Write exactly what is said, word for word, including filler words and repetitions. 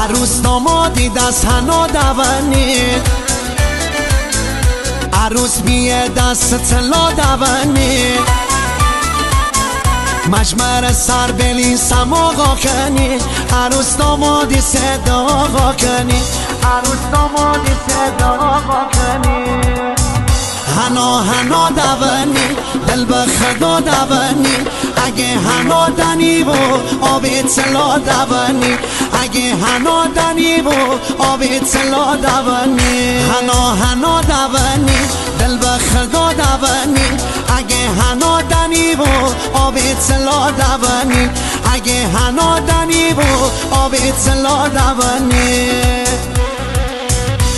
عروس دامادی دست هنو دوانی عروس بیه دست تلا دوانی مجمر سر بلی سماغا کنی عروس دامادی صدا کنی عروس دامادی صدا کنی هنا هنا دوانی دل به خدا دوانی اگه هنا دنی و آبی تلا دوانی اگه هنا دنی و آبی تلا دوانی هنا هنا دوانی دل به خدا دوانی اگه هنا دنی و آبی تلا دوانی اگه هنا دنی و آبی تلا دوانی